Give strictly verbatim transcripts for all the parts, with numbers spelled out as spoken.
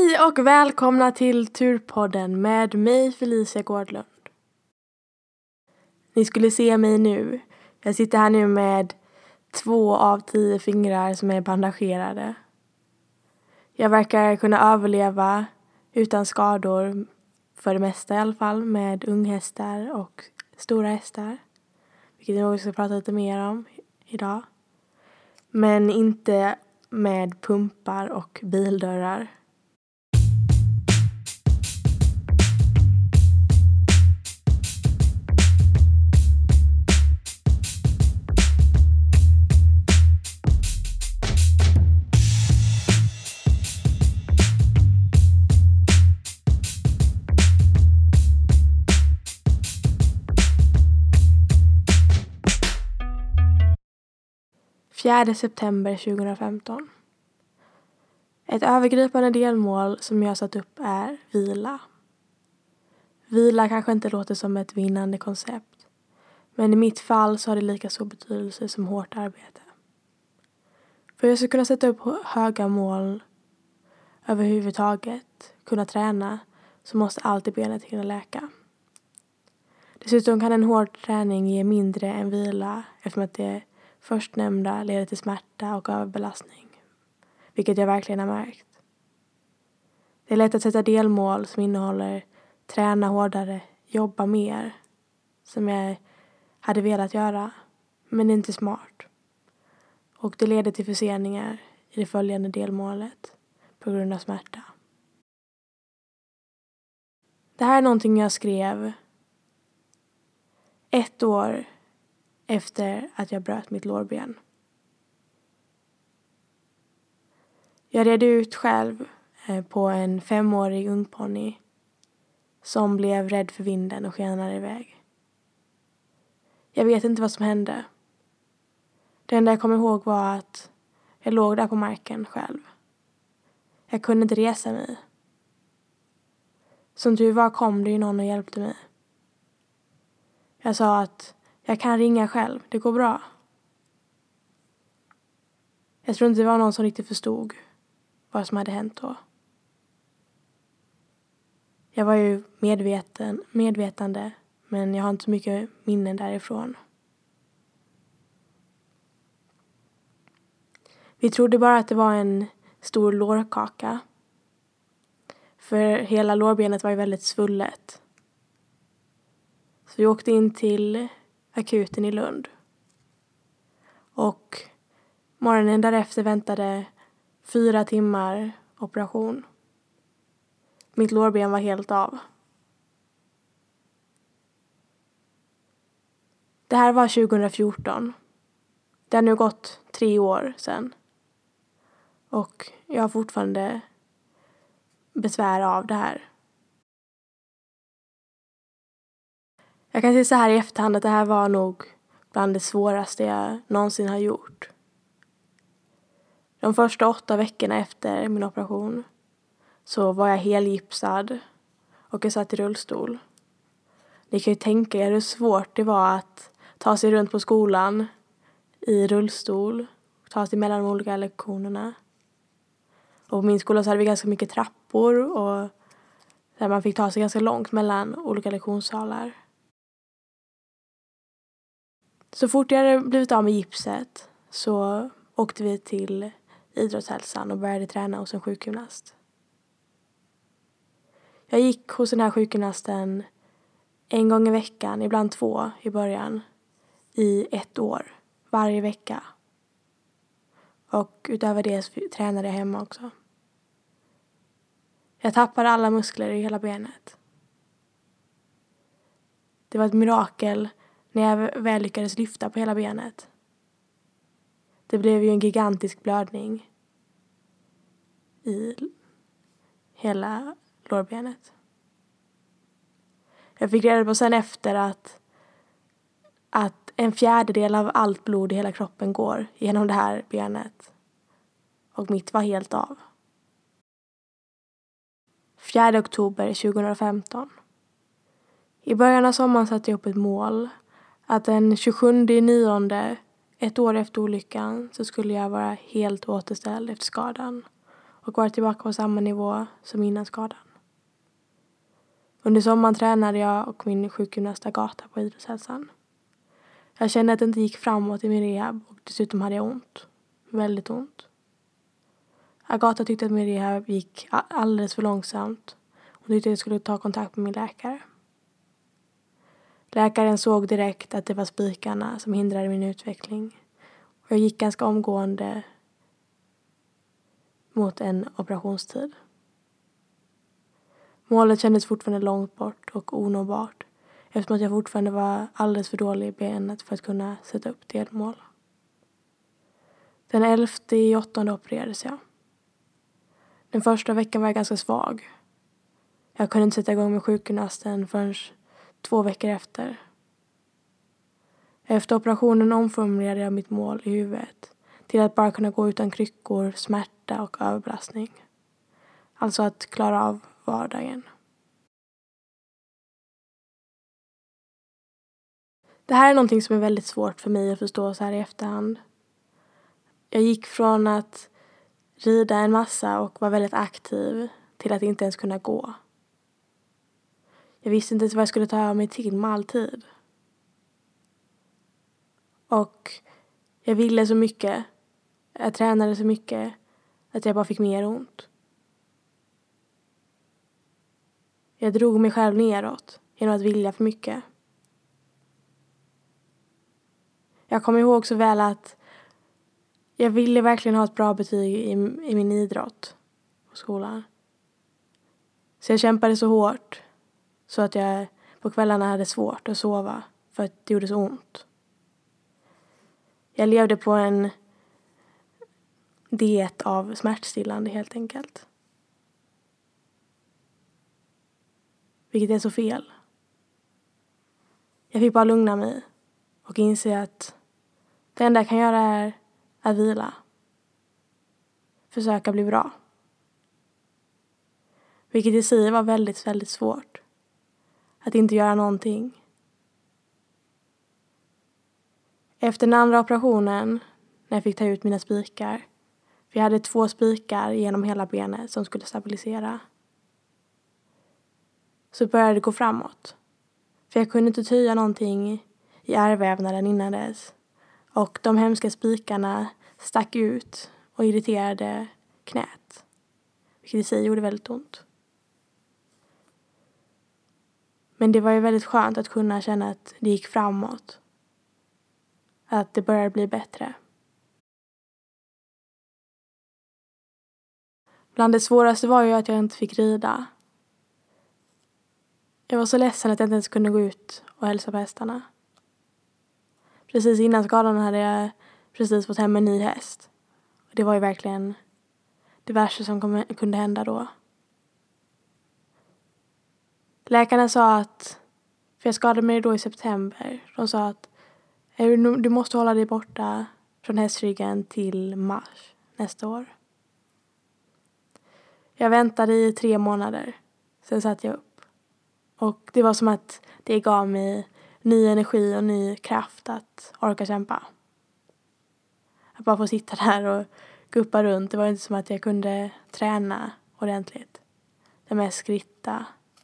Hej och välkomna till Turpodden med mig Felicia Gårdlund. Ni skulle se mig nu. Jag sitter här nu med två av tio fingrar som är bandagerade. Jag verkar kunna överleva utan skador, för det mesta i alla fall, med unghästar och stora hästar. Vilket jag också ska prata lite mer om idag. Men inte med pumpar och bildörrar. fjärde september tjugohundrafemton. Ett övergripande delmål som jag satt upp är vila. Vila kanske inte låter som ett vinnande koncept, men i mitt fall så har det lika stor betydelse som hårt arbete. För jag ska kunna sätta upp höga mål överhuvudtaget, kunna träna, så måste alltid benet hinna läka. Dessutom kan en hård träning ge mindre än vila eftersom att det förstnämnda leder till smärta och överbelastning, vilket jag verkligen har märkt. Det är lätt att sätta delmål som innehåller träna hårdare, jobba mer, som jag hade velat göra, men det är inte smart. Och det leder till förseningar i det följande delmålet på grund av smärta. Det här är någonting jag skrev ett år efter att jag bröt mitt lårben. Jag red ut själv på en femårig ungponny som blev rädd för vinden och skenade iväg. Jag vet inte vad som hände. Det enda jag kommer ihåg var att jag låg där på marken själv. Jag kunde inte resa mig. Som tur var kom det ju någon och hjälpte mig. Jag sa att jag kan ringa själv, det går bra. Jag tror inte det var någon som riktigt förstod vad som hade hänt då. Jag var ju medveten, medvetande, men jag har inte så mycket minnen därifrån. Vi trodde bara att det var en stor lårkaka. För hela lårbenet var ju väldigt svullet. Så vi åkte in till akuten i Lund. Och morgonen därefter väntade fyra timmar operation. Mitt lårben var helt av. Det här var tjugohundrafjorton. Det har nu gått tre år sedan. Och jag har fortfarande besvär av det här. Jag kan säga så här i efterhand att det här var nog bland det svåraste jag någonsin har gjort. De första åtta veckorna efter min operation så var jag helgipsad och jag satt i rullstol. Ni kan ju tänka er hur svårt det var att ta sig runt på skolan i rullstol, ta sig mellan de olika lektionerna. Och på min skola så hade vi ganska mycket trappor och där man fick ta sig ganska långt mellan olika lektionssalar. Så fort jag hade blivit av med gipset så åkte vi till idrottshälsan och började träna hos en sjukgymnast. Jag gick hos den här sjukgymnasten en gång i veckan, ibland två i början, i ett år, varje vecka. Och utöver det så tränade jag hemma också. Jag tappade alla muskler i hela benet. Det var ett mirakel när jag väl lyckades lyfta på hela benet. Det blev ju en gigantisk blödning i hela lårbenet. Jag fick reda på sen efter att, att en fjärdedel av allt blod i hela kroppen går genom det här benet. Och mitt var helt av. fjärde oktober tjugohundrafemton. I början av sommaren satte jag upp ett mål att den tjugosjunde nionde, ett år efter olyckan, så skulle jag vara helt återställd efter skadan och var tillbaka på samma nivå som innan skadan. Under sommaren tränade jag och min sjukgymnast Agatha på Idrottshälsan. Jag kände att det inte gick framåt i min rehab och dessutom hade jag ont. Väldigt ont. Agatha tyckte att min rehab gick alldeles för långsamt och tyckte att jag skulle ta kontakt med min läkare. Läkaren såg direkt att det var spikarna som hindrade min utveckling och jag gick ganska omgående mot en operationstid. Målet kändes fortfarande långt bort och onåbart eftersom att jag fortfarande var alldeles för dålig i benet för att kunna sätta upp delmål. Den elfte i åttonde opererades jag. Den första veckan var jag ganska svag. Jag kunde inte sätta igång med sjukgymnasten förrän två veckor efter. Efter operationen omformulerade jag mitt mål i huvudet till att bara kunna gå utan kryckor, smärta och överbelastning. Alltså att klara av vardagen. Det här är någonting som är väldigt svårt för mig att förstå så här i efterhand. Jag gick från att rida en massa och vara väldigt aktiv till att inte ens kunna gå. Jag visste inte ens vad jag skulle ta av mig till med all tid. Och jag ville så mycket, jag tränade så mycket att jag bara fick mer ont. Jag drog mig själv neråt genom att vilja för mycket. Jag kommer ihåg så väl att jag ville verkligen ha ett bra betyg i, i min idrott på skolan. Så jag kämpade så hårt så att jag på kvällarna hade svårt att sova för att det gjorde så ont. Jag levde på en diet av smärtstillande helt enkelt. Vilket är så fel. Jag fick bara lugna mig och inse att det enda jag kan göra är att vila. Försöka bli bra. Vilket i sig var väldigt, väldigt svårt. Att inte göra någonting. Efter den andra operationen, när jag fick ta ut mina spikar. För jag hade två spikar genom hela benet som skulle stabilisera. Så började det gå framåt. För jag kunde inte töja någonting i ärrvävnaden innan dess. Och de hemska spikarna stack ut och irriterade knät. Vilket i sig gjorde väldigt ont. Men det var ju väldigt skönt att kunna känna att det gick framåt. Att det började bli bättre. Bland det svåraste var ju att jag inte fick rida. Jag var så ledsen att jag inte ens kunde gå ut och hälsa på hästarna. Precis innan skadan hade jag precis fått hem en ny häst. Och det var ju verkligen det värsta som kom, kunde hända då. Läkarna sa att, för jag skadade mig då i september. De sa att du måste hålla dig borta från hästryggen till mars nästa år. Jag väntade i tre månader. Sen satt jag upp. Och det var som att det gav mig ny energi och ny kraft att orka kämpa. Att bara få sitta där och guppa runt. Det var inte som att jag kunde träna ordentligt. Det med skritta.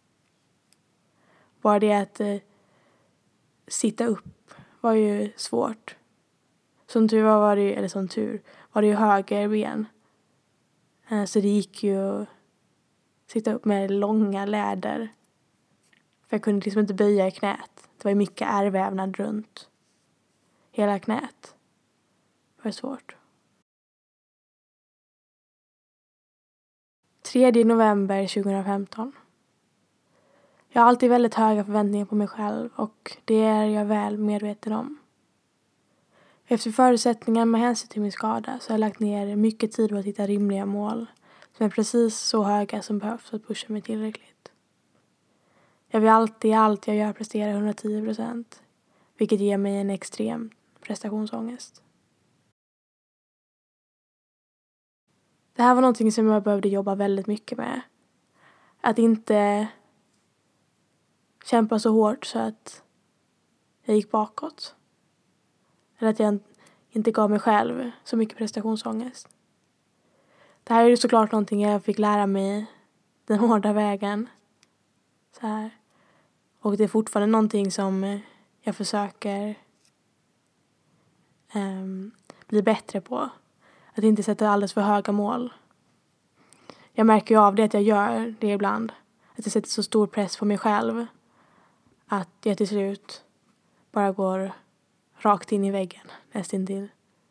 Bara det att eh, sitta upp var ju svårt. Som tur var, var det ju, eller som tur, var det ju höger ben. Eh, så det gick ju att sitta upp med långa läder. För jag kunde liksom inte böja i knät. Det var ju mycket ärrvävnad runt hela knät. Det var svårt. tredje november tjugohundrafemton. Jag har alltid väldigt höga förväntningar på mig själv och det är jag väl medveten om. Efter förutsättningar med hänsyn till min skada så har jag lagt ner mycket tid på att hitta rimliga mål som är precis så höga som behövs för att pusha mig tillräckligt. Jag vill alltid i allt jag gör prestera hundratio procent, vilket ger mig en extrem prestationsångest. Det här var någonting som jag behövde jobba väldigt mycket med. Att inte kämpa så hårt så att jag gick bakåt. Eller att jag inte gav mig själv så mycket prestationsångest. Det här är ju såklart någonting jag fick lära mig den hårda vägen. Så här. Och det är fortfarande någonting som jag försöker um, bli bättre på. Att inte sätta alldeles för höga mål. Jag märker ju av det att jag gör det ibland. Att jag sätter så stor press på mig själv. Att jag till slut bara går rakt in i väggen. Nästintill.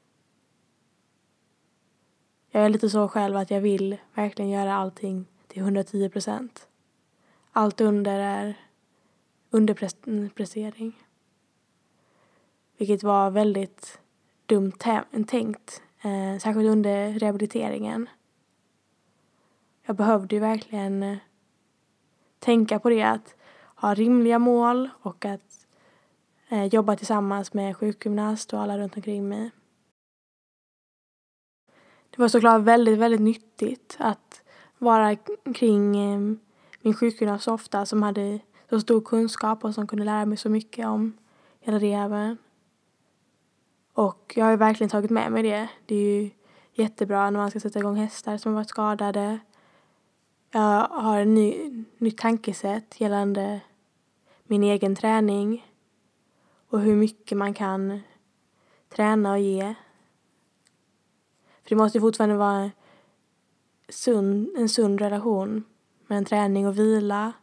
Jag är lite så själv att jag vill verkligen göra allting till hundratio procent. Allt under är underprestering. Vilket var väldigt dumt tänkt. Eh, särskilt under rehabiliteringen. Jag behövde ju verkligen eh, tänka på det. Att ha rimliga mål och att eh, jobba tillsammans med sjukgymnast och alla runt omkring mig. Det var såklart väldigt, väldigt nyttigt att vara kring eh, min sjukgymnast så ofta som hade så stor kunskap och som kunde lära mig så mycket om hela rehaben. Och jag har ju verkligen tagit med mig det. Det är ju jättebra när man ska sätta igång hästar som har varit skadade. Jag har en ny, nytt tankesätt gällande min egen träning. Och hur mycket man kan träna och ge. För det måste ju fortfarande vara sund, en sund relation med en träning och vila.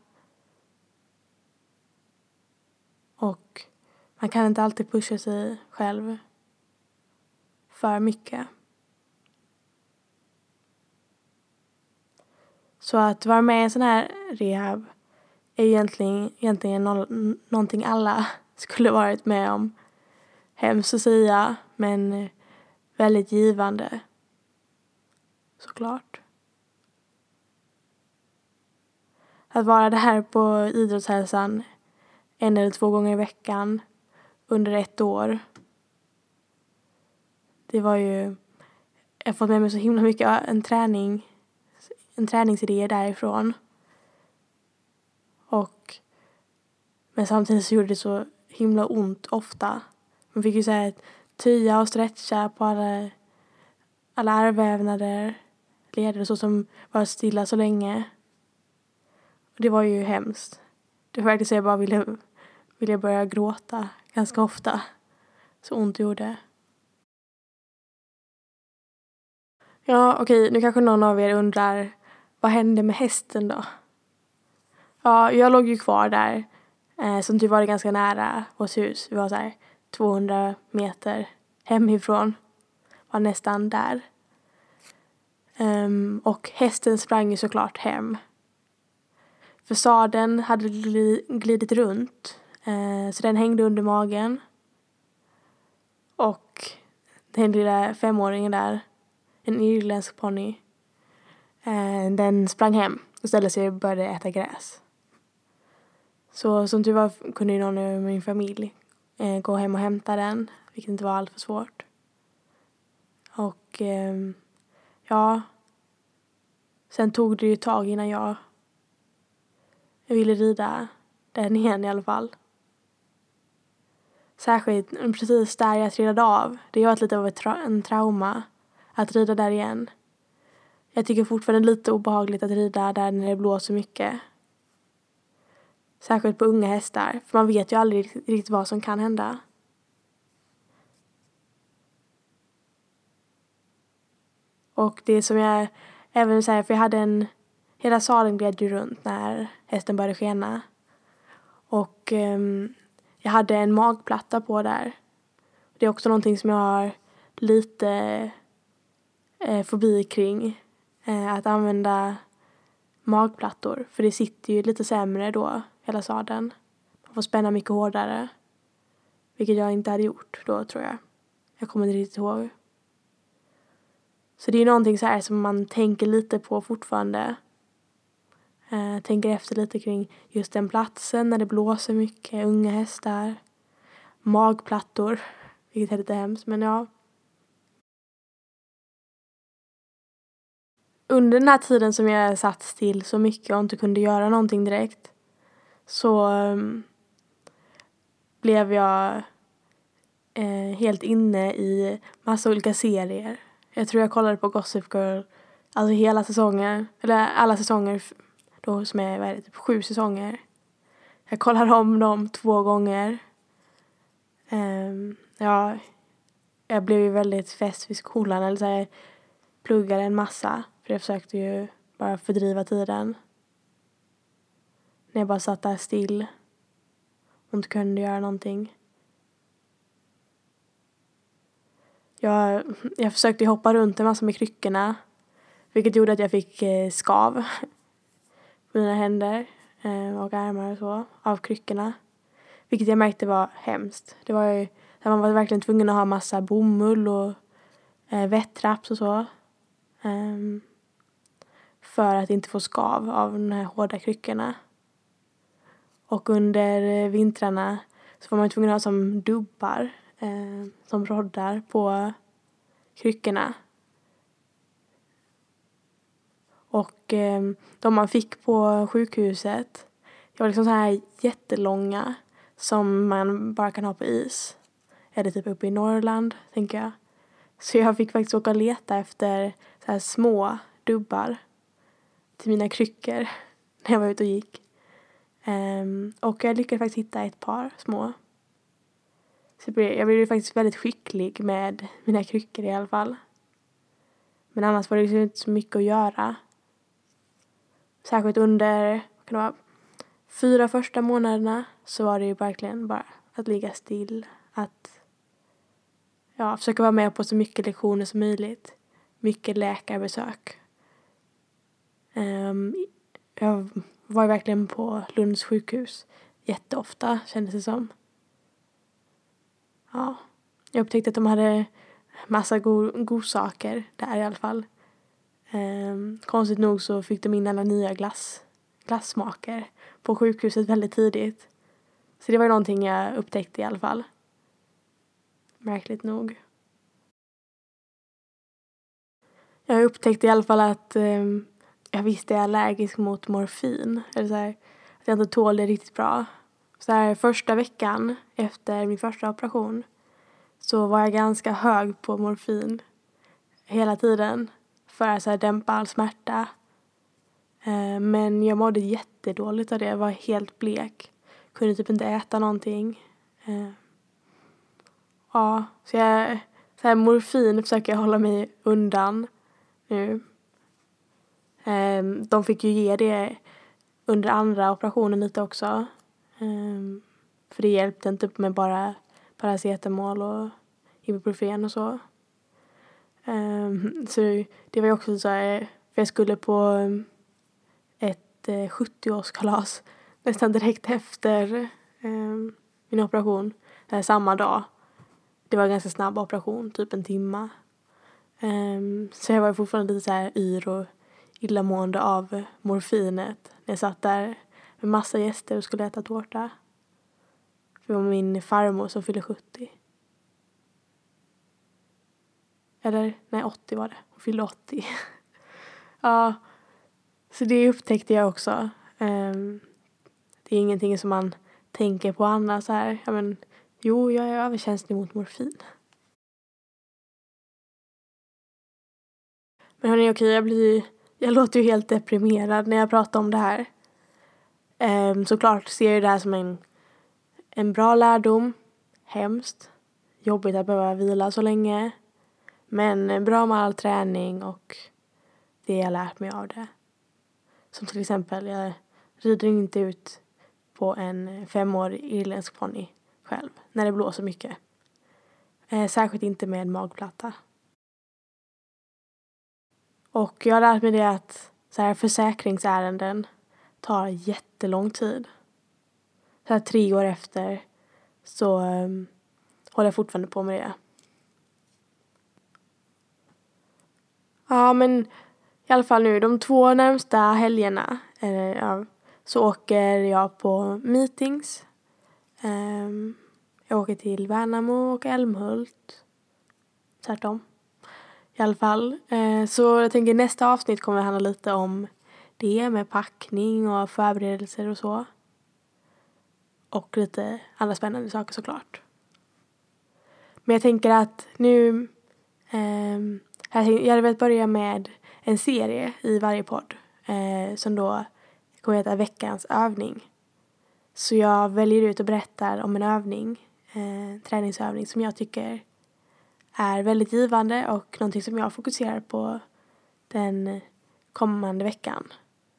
Och man kan inte alltid pusha sig själv för mycket. Så att vara med i en sån här rehab är egentligen, egentligen no, någonting alla skulle varit med om. Hemskt att säga, men väldigt givande. Såklart. Att vara där på idrottshälsan en eller två gånger i veckan under ett år. Det var ju, jag har fått med mig så himla mycket en träning, en träningsidé därifrån. Och men samtidigt så gjorde det så himla ont ofta. Man fick ju så här töja och stretcha på alla, alla ärrvävnader, leder och så som var stilla så länge. Och det var ju hemskt. Det var verkligen så jag bara ville, ville börja gråta ganska ofta. Så ont det gjorde. Ja, okej, nu kanske någon av er undrar, vad hände med hästen då? Ja, jag låg ju kvar där. Eh, som typ var det ganska nära vårt hus. Vi var så här tvåhundra meter hemifrån. Var nästan där. Um, och hästen sprang ju såklart hem. För sadeln hade glidit runt. Eh, så den hängde under magen. Och den lilla femåringen där, en irländsk ponny, eh, den sprang hem och ställde sig och började äta gräs. Så som tur var kunde ju någon i min familj eh, gå hem och hämta den, vilket inte var allt för svårt. Och eh, ja, sen tog det ju ett tag innan jag, jag ville rida den igen i alla fall. Särskilt precis där jag trillade av. Det har varit lite av ett tra- en trauma att rida där igen. Jag tycker fortfarande det är lite obehagligt att rida där när det blåser mycket. Särskilt på unga hästar. För man vet ju aldrig riktigt vad som kan hända. Och det som jag även säger, för jag hade en, hela sadeln gled ju runt när hästen började skena. Och um, jag hade en magplatta på där. Det är också någonting som jag har lite eh, fobi kring. Eh, att använda magplattor. För det sitter ju lite sämre då, hela sadeln. Man får spänna mycket hårdare. Vilket jag inte hade gjort då, tror jag. Jag kommer inte riktigt ihåg. Så det är ju någonting så här som man tänker lite på fortfarande. Eh, tänker efter lite kring just den platsen när det blåser mycket. Unga hästar. Magplattor. Vilket är lite hemskt, men ja. Under den här tiden som jag satt still så mycket och inte kunde göra någonting direkt. Så um, blev jag eh, helt inne i massa olika serier. Jag tror jag kollade på Gossip Girl Alltså hela säsongen, eller alla säsonger då som är, vad är det, typ sju säsonger. Jag kollar om dem två gånger. Um, ja, jag blev ju väldigt fäst vid skolan, eller så här, jag pluggade en massa. För jag försökte ju bara fördriva tiden. När jag bara satt där still och inte kunde göra någonting. Jag, jag försökte hoppa runt en massa med kryckorna. Vilket gjorde att jag fick eh, skav på mina händer eh, och armar och så av kryckorna. Vilket jag märkte var hemskt. Det var ju där man var verkligen tvungen att ha massa bomull och eh, vettraps och så. Um, för att inte få skav av de här hårda kryckorna. Och under vintrarna så var man tvungen att ha som dubbar, eh, som roddar på kryckorna. Och eh, de man fick på sjukhuset, det var liksom så här jättelånga som man bara kan ha på is. Eller typ uppe i Norrland, tänker jag. Så jag fick faktiskt åka och leta efter så här små dubbar till mina kryckor när jag var ute och gick. Um, och jag lyckades faktiskt hitta ett par små. Så jag blev faktiskt väldigt skicklig med mina kryckor i alla fall. Men annars var det liksom inte så mycket att göra. Särskilt under kan det vara, fyra första månaderna så var det ju verkligen bara att ligga still. Att ja, försöka vara med på så mycket lektioner som möjligt. Mycket läkarbesök. Um, jag var ju verkligen på Lunds sjukhus jätteofta, kändes det som. Ja, jag upptäckte att de hade massa go- godsaker där i alla fall. Um, konstigt nog så fick de in alla nya glass, glassmaker på sjukhuset väldigt tidigt. Så det var ju någonting jag upptäckte i alla fall. Märkligt nog. Jag upptäckte i alla fall att um, jag visste jag är allergisk mot morfin. Eller så här, att jag inte tål det riktigt bra. Så här, första veckan efter min första operation så var jag ganska hög på morfin hela tiden för att så här, dämpa all smärta. Eh, men jag mådde jättedåligt av det. Jag var helt blek. Kunde typ inte äta någonting. Eh, ja, så jag så här, morfin försöker jag hålla mig undan nu. Eh, de fick ju ge det under andra operationen lite också. Um, för det hjälpte inte med bara paracetamol och ibuprofen och så. Um, så det var ju också så här, för jag skulle på ett eh, sjuttio-årskalas nästan direkt efter um, min operation. Eh, samma dag. Det var en ganska snabb operation, typ en timma. Um, så jag var fortfarande lite så här yr och illamående av morfinet. Jag satt där med massa gäster och skulle äta tårta. Det var min farmor som fyllde sjuttio. Eller, nej åttio var det. Hon fyllde åttio. Ja, så det upptäckte jag också. Um, det är ingenting som man tänker på annars så här. Ja, men, jo, jag är överkänslig mot morfin. Men hörni, okej, jag blir... Jag låter ju helt deprimerad när jag pratar om det här. Um, såklart ser jag det här som en, en bra lärdom. Hemskt. Jobbigt att behöva vila så länge. Men bra med all träning och det jag lärt mig av det. Som till exempel, jag rider inte ut på en femårig irländsk ponny själv. När det blåser mycket. Eh, särskilt inte med magplatta. Och jag har lärt mig det att så här, försäkringsärenden tar jättelång tid. Så här, tre år efter så um, håller jag fortfarande på med det. Ja, men i alla fall nu, de två närmsta helgerna eh, ja, så åker jag på meetings. Um, jag åker till Värnamo och Älmhult. Tvärtom. I alla fall. Eh, så jag tänker nästa avsnitt kommer handla lite om det med packning och förberedelser och så. Och lite andra spännande saker såklart. Men jag tänker att nu... Eh, jag hade velat börja med en serie i varje podd eh, som då kommer heta veckans övning. Så jag väljer ut och berättar om en övning, eh, träningsövning som jag tycker är väldigt givande och någonting som jag fokuserar på den kommande veckan.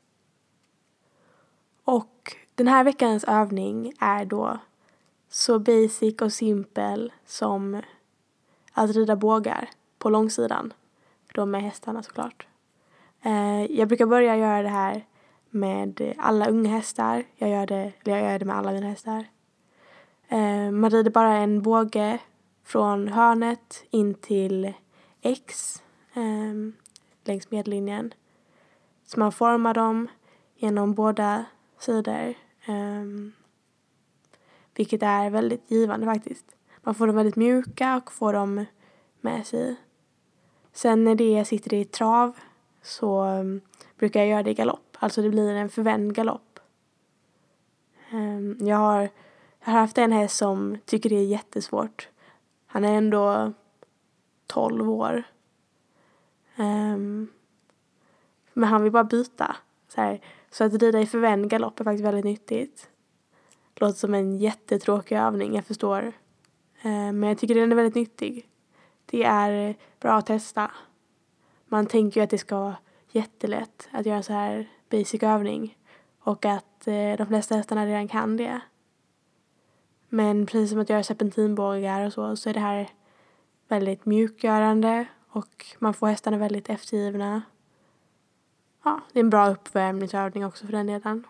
Och den här veckans övning är då så basic och simpel som att rida bågar på långsidan. Då med hästarna såklart. Eh, jag brukar börja göra det här med alla unga hästar. Jag gör det, eller jag gör det med alla mina hästar. Eh, man rider bara en båge från hörnet in till X eh, längs medlinjen. Så man formar dem genom båda sidor. Eh, vilket är väldigt givande faktiskt. Man får dem väldigt mjuka och får dem med sig. Sen när det sitter i trav så um, brukar jag göra det i galopp. Alltså det blir en förvänd galopp. Um, jag, har, jag har haft en häst som tycker det är jättesvårt. Han är ändå tolv år. Um, men han vill bara byta. Så, här. Så att rida i förvänd galopp är faktiskt väldigt nyttigt. Det låter som en jättetråkig övning, jag förstår. Um, men jag tycker den är väldigt nyttig. Det är bra att testa. Man tänker ju att det ska vara jättelätt att göra en så här basic övning. Och att eh, de flesta hästarna redan kan det. Men precis som att göra serpentinbågar och så, så är det här väldigt mjukgörande. Och man får hästarna väldigt eftergivna. Ja, det är en bra uppvärmningsövning också för den delen.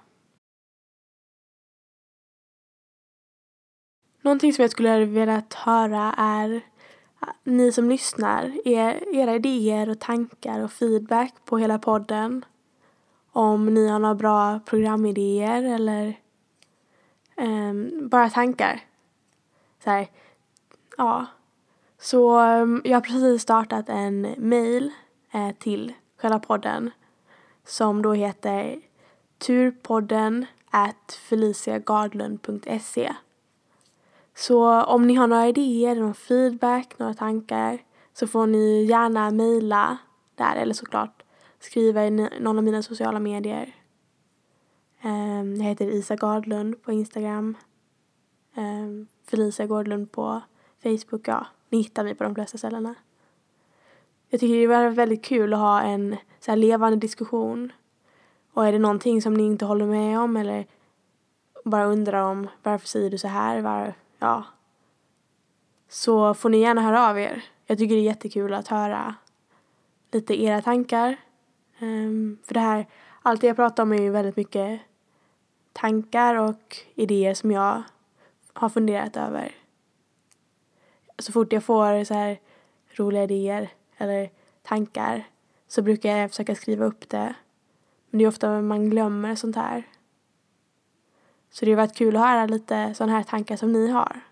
Någonting som jag skulle vilja höra är ni som lyssnar, er, era idéer och tankar och feedback på hela podden. Om ni har några bra programidéer eller um, bara tankar. Så här, ja. Så um, jag har precis startat en mail eh, till själva podden. Som då heter turpodden at feliciagardlund punkt se. Så om ni har några idéer, någon feedback, några tankar så får ni gärna mejla där eller såklart skriva i någon av mina sociala medier. Um, jag heter Isa Gardlund på Instagram. Um, Felicia Gardlund på Facebook. Ja, ni hittar mig på de flesta ställena. Jag tycker det är väldigt kul att ha en så här levande diskussion. Och är det någonting som ni inte håller med om eller bara undrar om varför säger du så här, var, ja, så får ni gärna höra av er. Jag tycker det är jättekul att höra lite era tankar. Um, för det här, allt jag pratar om är ju väldigt mycket tankar och idéer som jag har funderat över. Så fort jag får så här roliga idéer eller tankar så brukar jag försöka skriva upp det. Men det är ofta man glömmer sånt här. Så det har varit kul att höra lite sådana här tankar som ni har.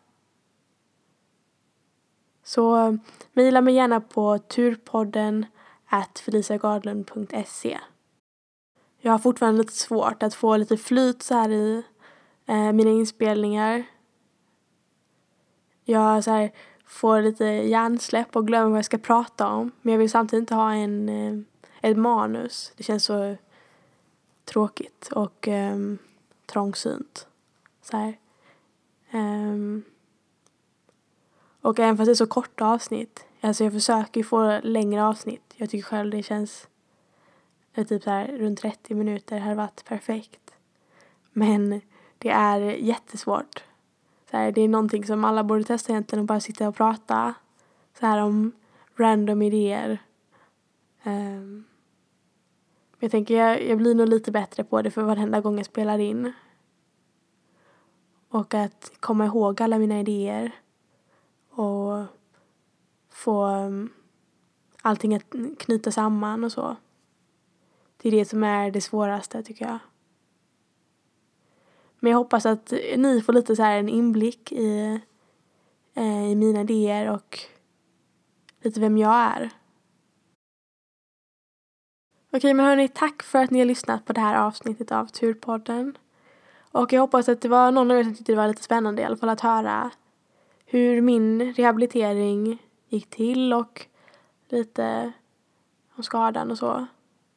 Så mejla mig gärna på turpodden at feliciagardlund punkt se. Jag har fortfarande lite svårt att få lite flyt så här i eh, mina inspelningar. Jag så här, får lite hjärnsläpp och glömmer vad jag ska prata om. Men jag vill samtidigt inte ha en, eh, ett manus. Det känns så tråkigt och eh, trångsynt. Så här. Um, och även fast det är så korta avsnitt. Alltså jag försöker få längre avsnitt. Jag tycker själv det känns det typ så här, runt trettio minuter hade varit perfekt. Men det är jättesvårt. Så här, det är någonting som alla borde testa egentligen och bara sitta och prata så här om random idéer. Um, jag tänker jag, jag blir nog lite bättre på det för varenda gång jag spelar in. Och att komma ihåg alla mina idéer. Och få um, allting att knyta samman och så. Det är det som är det svåraste tycker jag. Men jag hoppas att ni får lite så här en inblick i, eh, i mina idéer och lite vem jag är. Okej, men hörni, tack för att ni har lyssnat på det här avsnittet av Turpodden. Och jag hoppas att det var någon av er som tyckte det var lite spännande i alla fall att höra hur min rehabilitering gick till och lite om skadan och så.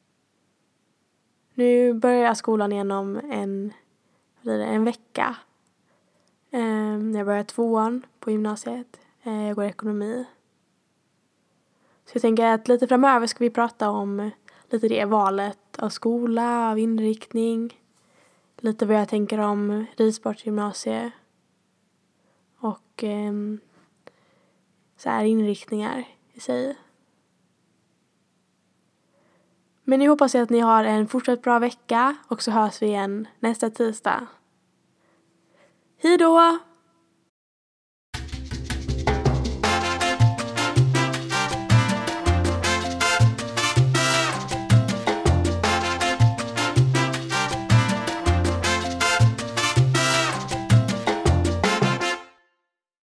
Nu börjar jag skolan igen om en, vad blir det, en vecka. Jag börjar tvåan på gymnasiet. Jag går ekonomi. Så jag tänker att lite framöver ska vi prata om lite det valet av skola, av inriktning. Lite vad jag tänker om ridsportgymnasiet. Och eh, så här inriktningar i sig. Men nu hoppas jag att ni har en fortsatt bra vecka. Och så hörs vi igen nästa tisdag. Hej då!